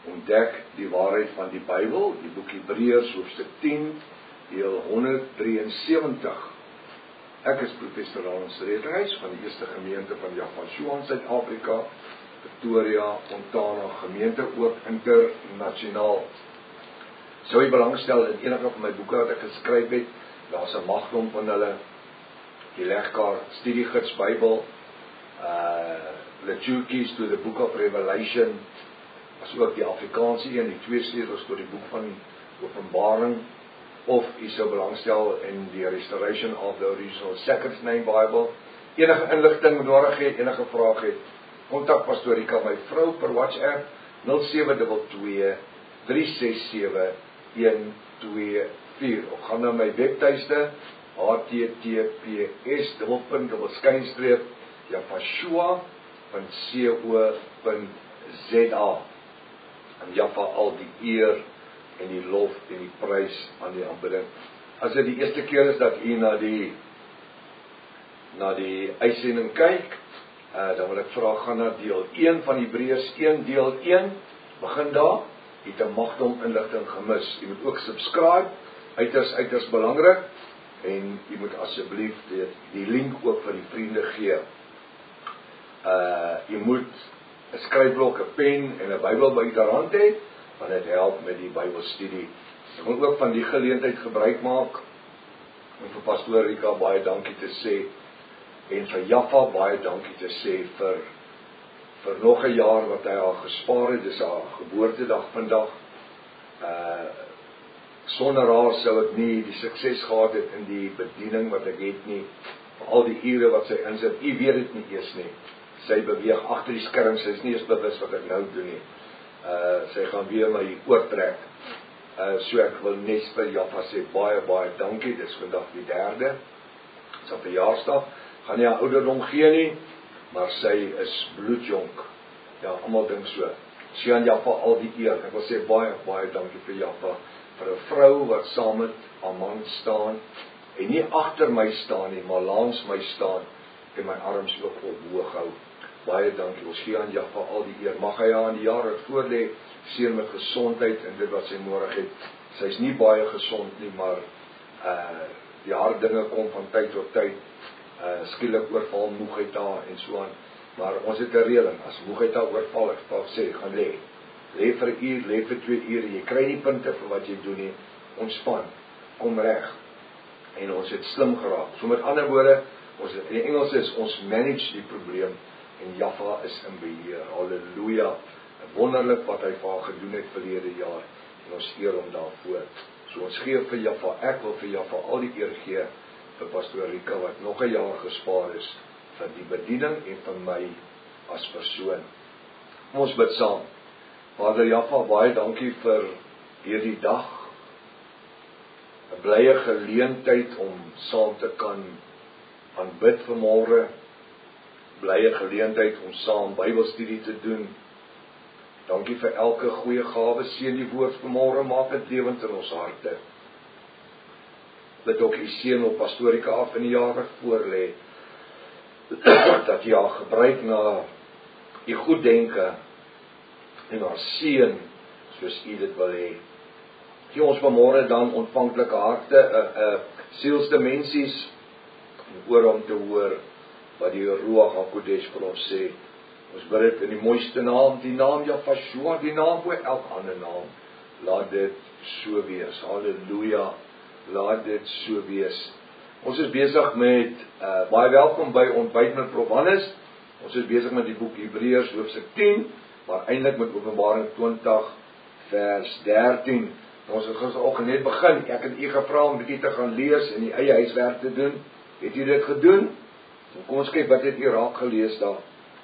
ontdek die waarheid van die Bybel, die boek Hebreërs hoofstuk 10, deel 173. Ek is professor Rollins Redreis van die Eerste Gemeente van Javashua in Suid-Afrika, Pretoria, Montana, gemeente ook internasionaal. Sou jy belangstel in enige van my boeke wat ek geskryf het, daar is 'n magdom van hulle, die Legkaart Studiegids Bybel, Lechuki's to the Book of Revelation, as ook die Afrikaanse een, die 2 sleutels tot die boek van Openbaring, of jy sou belangstel in die Restoration of the Original Second Name Bible, enige inligting nodig het, enige vraag het, kontak Pastoor Rika, my vrou, per WhatsApp, 0722 367 124, of gaan na my webtuiste, https://javashua.co.za, en Jaffa al die eer en die lof en die prys aan die aanbidding. As dit die eerste keer is dat u na die uitsending kyk, dan wil ek vra, gaan na deel 1 van Hebreërs 1, deel 1, begin daar, jy het 'n magdom inligting gemis. Jy moet ook subscribe, uiters belangrik, en jy moet asseblief die link ook vir die vriende gee. Jy moet 'n skryfblok, 'n pen en 'n Bybel byderhand hê, want dit help met die Bybelstudie. Ek wil ook van die geleentheid gebruik maak om vir Pastoor Rika baie dankie te sê, en vir Jaffa baie dankie te sê vir nog 'n jaar wat hy al gespaar het. Dis haar geboortedag vandag. Sonder haar sou ek nie die sukses gehad het in die bediening wat ek het nie, vir al die ure wat sy insit. U weet dit nie eers nie. Sy beweeg agter die skerms, sy is nie eens bewus wat ek nou doen nie. Sy gaan weer my oortrek. So ek wil net vir Jaffa sê baie dankie. Dis vandag die 3de. Sy verjaarsdag. Gaan nie haar ouderdom gee nie, maar sy is bloedjonk. Ja, almal dink so. Sy aan Jaffa al die eer. Ek wil sê baie dankie vir Jaffa, vir 'n vrou wat saam met haar man staan, en nie agter my staan nie, maar langs my staan, en my arms ook ophoog hou. Baie dankie, ons gee aan Jaffa al die eer. Mag hy haar in die jare wat voorlê seën met gesondheid en dit wat sy nodig het. Sy is nie baie gesond nie, maar die harde dinge kom van tyd tot tyd. Skielik oorval moegheid daar en so aan. Maar ons het 'n reëling, as moegheid daar oorval, ek sê, gaan lê. Lê vir 'n uur, lê vir 2 ure, jy kry nie punte vir wat jy doen nie. Ontspan, kom reg. En ons het slim geraak. So met ander woorde, in Engels is ons manage die probleem, en Jaffa is in beheer. Halleluja. Wonderlik wat hy vir haar gedoen het verlede jaar, en ons eer hom daarvoor. So ons gee vir Jaffa, ek wil vir Jaffa al die eer gee, vir Pastoor Rika wat nog 'n jaar gespaar is, vir die bediening en vir my as persoon. Ons bid saam. Vader Jaffa, baie dankie vir hierdie dag, 'n blye geleentheid om saam te kan aanbid vanmôre, blye geleentheid om saam Bybelstudie te doen. Dankie vir elke goeie gawe, seën die woord vanmôre, maak dit lewend in ons harte. Bid ook u seën op Pastoor Rika af in die jaar wat voorlê, dat u haar gebruik na u goeddenke en haar seën soos u dit wil hê. Gee ons vanmôre dan ontvanklike harte, sielsdimensies, en oor om te hoor wat die Ruach HaKodesh vir ons sê. Ons bid dit in die mooiste naam, die naam Javashua, die naam voor elke ander naam. Laat dit so wees. Halleluja. Laat dit so wees. Ons is besig met, baie welkom by Ontbyt met Prof Hannes. Ons is besig met die boek Hebreërs hoofstuk 10, maar eintlik met Openbaring 20 vers 13. Ons het gisteroggend net begin. Ek het u gevra om 'n bietjie te gaan lees en die eie huiswerk te doen. Het u dit gedoen? Kom ons kyk wat het u raak gelees daar.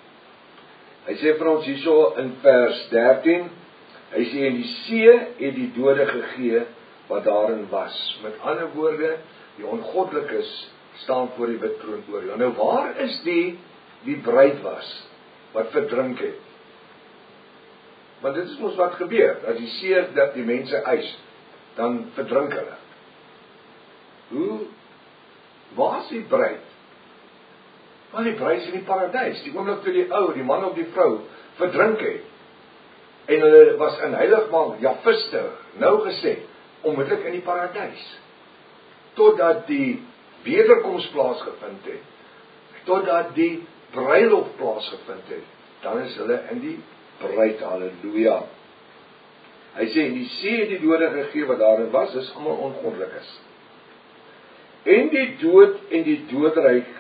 Hy sê vir ons hierso in vers 13, hy sê, en die see het die dode gegee wat daarin was. Met ander woorde, die ongoddelikes staan voor die wit troon oor. Nou waar is die bruid was, wat verdrink het? Want dit is mos wat gebeur, as die see dat die mense eis, dan verdrink hulle. Waar is die bruid? Want die bruid is in die paradys, die oomblik toe die man of die vrou verdrink het. En hulle was in heiligmaak Jafiste nou gesê, onmiddellik in die paradys. Totdat die wederkoms plaasgevind het, totdat die bruilof plaasgevind het, dan is hulle in die bruid, halleluja. Hy sê, en die see het die dode gegee wat daarin was, is almal ongoddelikes. En die dood en die doodryk,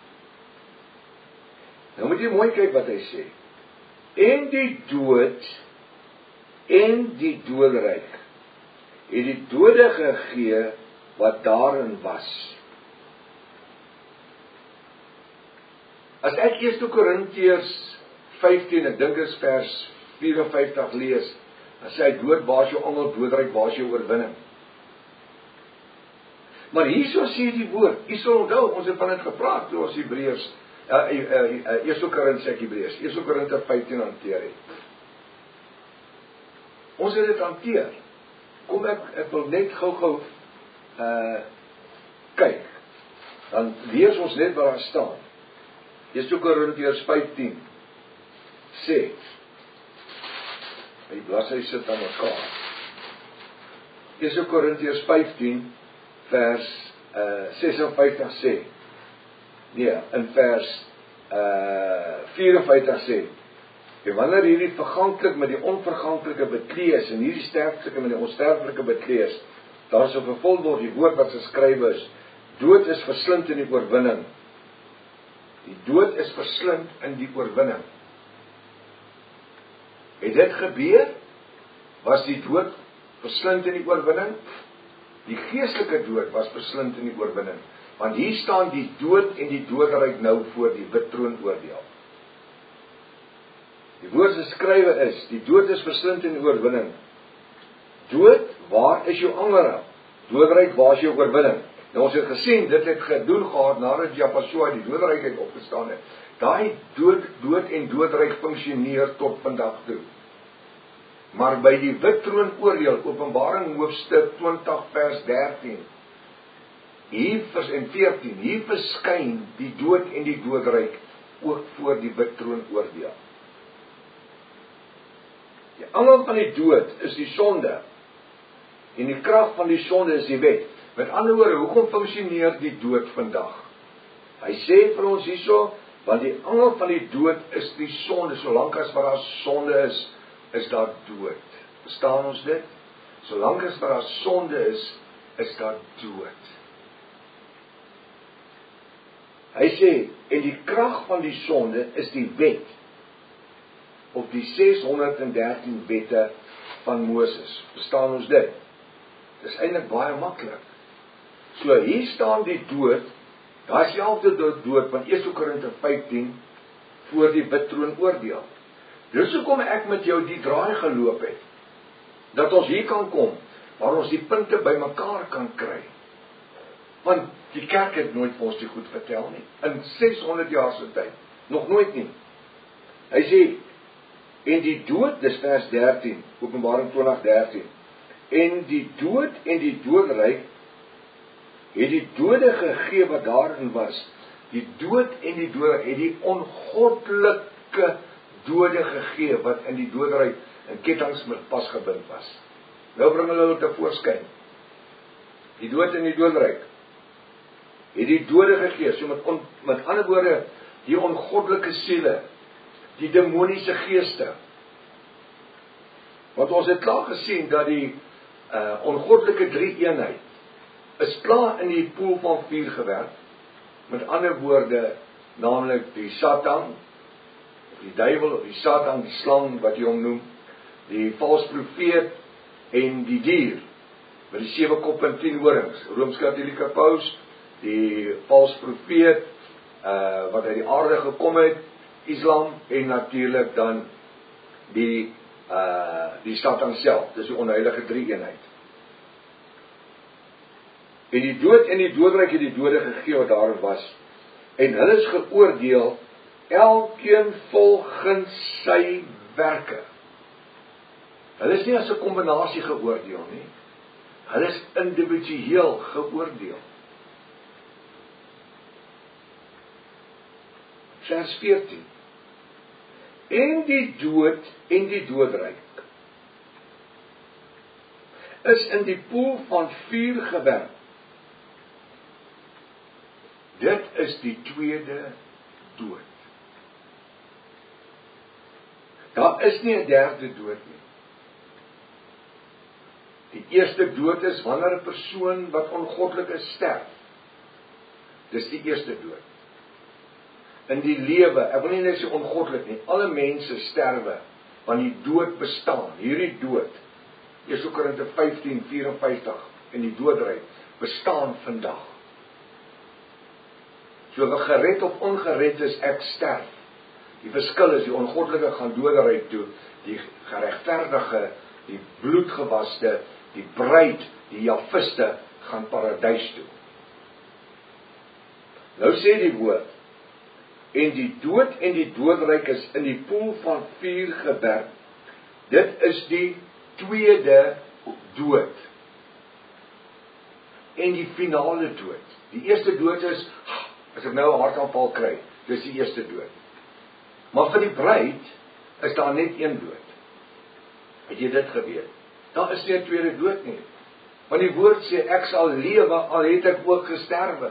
nou moet jy mooi kyk wat hy sê, en die dood en die doodryk, het die dode gegee wat daarin was. As ek 1 Korintiërs 15, ek dink is vers 54 lees, dan sê hy, dood, waar is jou angel, doodryk, waar is jou oorwinning? Maar hierso sê die woord, jy sal onthou, ons het van dit gepraat, toe ons Hebreërs, 1 Korinte 15 hanteer het. Ons het dit hanteer. Kom ek wil net gou kyk, dan lees ons net waar daar staan. 1 Korintiërs 15 sê, die bladsy sit aan mekaar. 1 Korintiërs 15 vers 56 sê, nee, in vers 54 sê, en wanneer hierdie verganklik met die onverganklike beklees, en hierdie sterflike met die onsterflike beklees, daar so vervul word die woord wat geskrywe is, dood is verslind in die oorwinning. Die dood is verslind in die oorwinning. Het dit gebeur? Was die dood verslind in die oorwinning? Die geestelike dood was verslind in die oorwinning. Want hier staan die dood en die doodryk nou voor die wit troon oordeel. Die woord geskrywe is, die dood is verslind in die oorwinning. Dood, waar is jou angere? Doodryk, waar is jou oorwinning? Nou ons het gesien, dit het gedoen gehad nadat Japasua die doodryk het opgestaan het. Daai dood en doodryk funksioneer tot vandag toe. Maar by die wit troon oordeel, Openbaring hoofstuk 20 vers 13, hier en 14, hier verskyn die dood en die doodryk ook voor die wit troon oordeel. Die angel van die dood is die sonde, en die krag van die sonde is die wet. Met ander woorde, hoekom funksioneer die dood vandag? Hy sê vir ons hierso, want die angel van die dood is die sonde, solank as wat daar sonde is daar dood. Verstaan ons dit? Solank as wat daar sonde is daar dood. Hy sê, en die krag van die sonde is die wet, op die 613 wette van Moses. Verstaan ons dit? Dit is eintlik baie maklik. So hier staan die dood, daai selfde dood van 1 Korinte 15 voor die wit troon oordeel. Dis hoekom ek met jou die draai geloop het, dat ons hier kan kom, waar ons die punte bymekaar kan kry. Want die kerk het nooit vir ons die goed vertel nie, in 600 jaar se tyd, nog nooit nie. Hy sê, en die dood, dis vers 13, Openbaring 20:13, en die dood en die doodryk, het die dode gegee wat daarin was, die dood en die dode, het die ongoddelike dode gegee, wat in die doodryk in kettinge vasgebind was. Nou bring hulle te voorskyn. Die dood en die doodryk, het die dode gegee, so met ander woorde, die ongoddelike siele, die demoniese geeste. Want ons het klaar gesien, dat die ongoddelike drie-eenheid, is klaar in die poel van vuur gewerk, met ander woorde, naamlik die Satan, of die duiwel, of die Satan, die slang, wat jy hom noem, die valse profeet, en die dier, met die 7 koppe en 10 horings, Rooms-Katholieke Paus, die valse profeet, wat uit die aarde gekom het, Islam, en natuurlijk dan die Satan self, dis die onheilige drie-eenheid. En die dood en die doodryk het die dode gegee wat daar was, en hulle is geoordeel, elkeen volgens sy werke. Hulle is nie as 'n kombinasie geoordeel nie, hulle is individueel geoordeel. Vers 14, en die dood en die doodryk is in die poel van vuur gewerp. Dit is die tweede dood. Daar is nie 'n derde dood nie. Die eerste dood is wanneer 'n persoon wat ongoddelik is sterf. Dis die eerste dood. In die lewe, ek wil nie net sê ongoddelik nie, alle mense sterwe, want die dood bestaan. Hierdie dood, 1 Korinte 15:54 in die doodryk, bestaan vandag. So of gered of ongered is, ek sterf. Die verskil is, die ongoddelike gaan doderyk toe, die geregverdige, die bloedgewaste, die bruid, die Jafiste, gaan paradys toe. Nou sê die woord, en die dood en die doodryk is in die poel van vuur gewerp. Dit is die tweede dood. En die finale dood. Die eerste dood is, as ek nou 'n hartaanval kry, dis die eerste dood. Maar vir die bruid is daar net een dood. Het jy dit geweet? Daar is nie 'n tweede dood nie. Want die woord sê, ek sal lewe, al het ek ook gesterwe.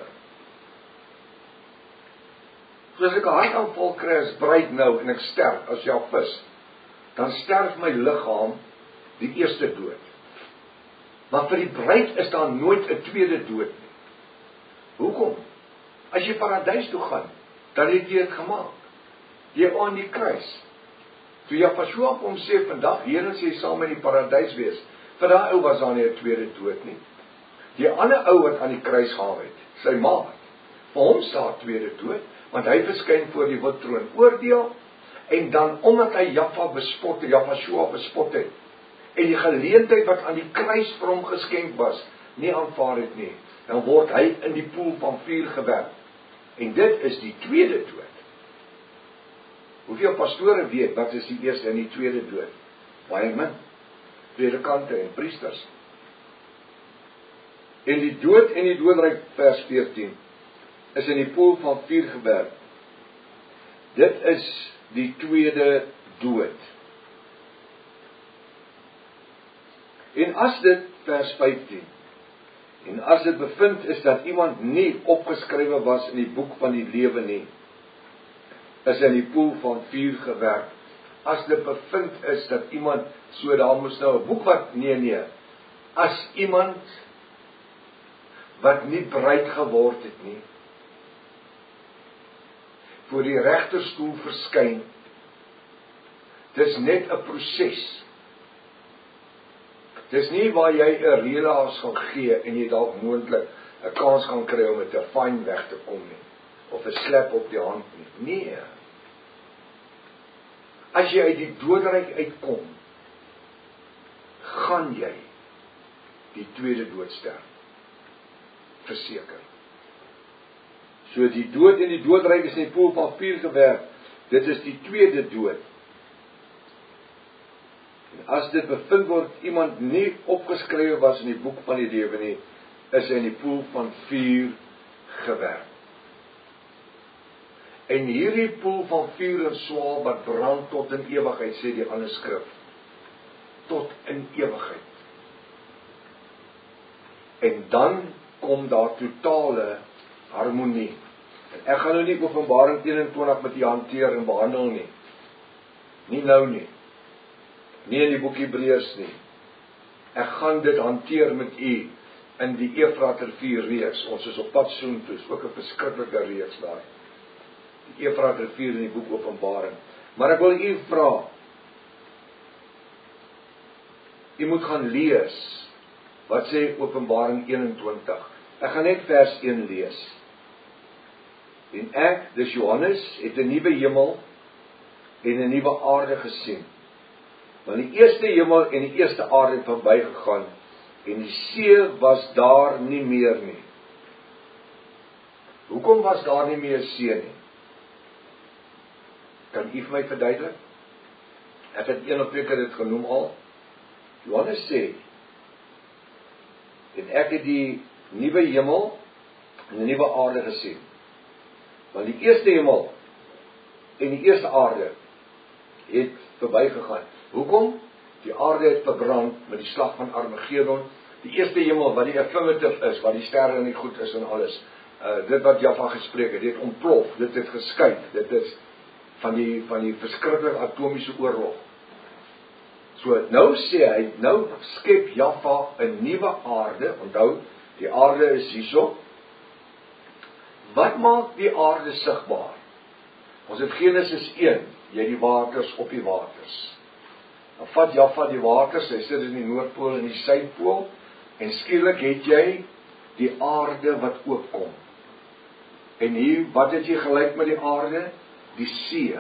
So as ek 'n hartaanval kry as bruid nou, en ek sterf as Jafis, dan sterf my liggaam die eerste dood. Maar vir die bruid is daar nooit 'n tweede dood nie. Hoekom? As jy paradys toe gaan, dan het jy dit gemaak. Jy aan die kruis. Toe Jafashua kom sê vandag, Here, sê jy saam met die paradys wees. Vir daai ou was daar nie 'n tweede dood nie. Die ander ou wat aan die kruis gehang het, sy maat, vir hom staan tweede dood, want hy verskyn voor die wit troon oordeel, en dan omdat hy Jafashua bespot het, en die geleentheid wat aan die kruis vir hom geskenk was, nie aanvaar het nie, dan word hy in die poel van vuur gewerp. En dit is die tweede dood. Hoeveel pastore weet wat is die eerste en die tweede dood? Baie min. Predikante en priesters. En die dood en die doodryk, vers 14, is in die poel van vuur gewerp. Dit is die tweede dood. En as dit, vers 15, en as dit bevind is dat iemand nie opgeskrywe was in die boek van die lewe nie, is in die poel van vuur gewerp. As dit bevind is dat iemand, so daar moes nou 'n boek wat, nee, as iemand wat nie bruid geword het nie, voor die regterstoel verskyn, dis net 'n proses. Dis nie waar jy 'n relaas gaan gee en jy dalk moontlik 'n kans gaan kry om met 'n fyn weg te kom nie, of 'n slap op die hand nie. Nee. As jy uit die doodryk uitkom, gaan jy die tweede dood sterf. Verseker. So die dood en die doodryk is in die poel van vuur gewerp. Dit is die tweede dood. En as dit bevind word iemand nie opgeskrywe was in die boek van die lewe nie, is hy in die poel van vuur gewerp. En hierdie poel van vuur en swaal wat brand tot in ewigheid, sê die ander skrif. Tot in ewigheid. En dan kom daar totale harmonie. En ek gaan nou nie Openbaring 21 met u hanteer en behandel nie. Nie nou nie. Nie in die boek Hebreërs nie. Ek gaan dit hanteer met u in die Efratrivier reeks. Ons is op pad soontoe, is ook 'n verskriklike reeks daai. Die Efratrivier in die boek Openbaring. Maar ek wil u vra, u moet gaan lees, wat sê Openbaring 21. Ek gaan net vers 1 lees. En ek, dis Johannes, het 'n nuwe hemel en 'n nuwe aarde gesien. Want die eerste hemel en die eerste aarde het verbygegaan en die see was daar nie meer nie. Hoekom was daar nie meer see nie? Kan u vir my verduidelik? Ek het een of twee keer dit genoem al. Johannes sê, en ek het die nuwe hemel en die nuwe aarde gesien. Want die eerste hemel en die eerste aarde het verbygegaan. Hoekom? Die aarde het verbrand met die slag van Armageddon. Die eerste hemel wat die affirmative is, wat die sterre en die goed is en alles. Dit wat Jaffa gespreek het, dit ontplof, dit het geskei. Dit is van die verskriklike atomiese oorlog. So nou sê hy, nou skep Jaffa 'n nuwe aarde. Onthou, die aarde is hierso. Wat maak die aarde sigbaar? Ons het Genesis 1, jy die waters op die waters. Dan vat Jaffa die waters, hy sit in die Noordpool en die Suidpool, en skielik het jy die aarde wat oopkom. En hier, wat het jy gelyk met die aarde? Die see.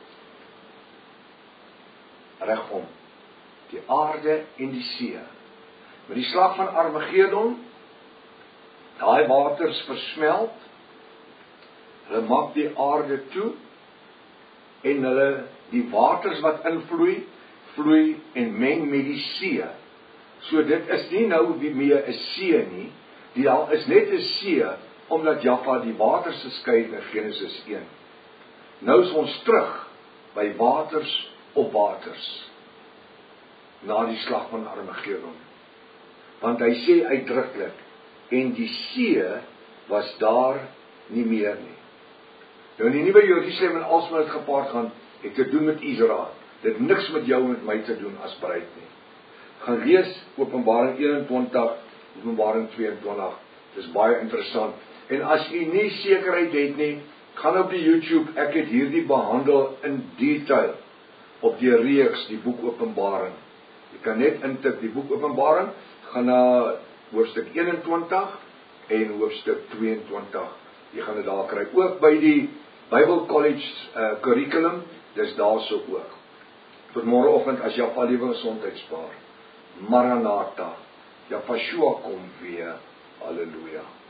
Regom. Die aarde en die see. Met die slag van Armageddon, daai waters versmelt, hulle maak die aarde toe, en hulle, die waters wat invloei, vloei en meng met die see. So dit is nie nou meer 'n see nie, daar is net 'n see, omdat Jaffa die waters geskei in Genesis 1. Nou is ons terug by waters op waters, na die slag van Armageddon. Want hy sê uitdruklik, en die see was daar nie meer nie. Nou die nuwe Jerusalem en alles wat gepaard gaan, het te doen met Israel. Dit het niks met jou en met my te doen as bruid nie. Gaan lees Openbaring 21, Openbaring 22. Dit is baie interessant. En as jy nie sekerheid het nie, gaan op die YouTube, ek het hierdie behandel in detail op die reeks, die boek Openbaring. Jy kan net intik die boek Openbaring, gaan na hoofstuk 21 en hoofstuk 22. Jy gaan dit daar kry. Ook by die Bible College curriculum, dis daar so ook. Tot môreoggend as Jaffa lewe en gesondheid spaar. Maranatha. Jaffa kom weer. Halleluja.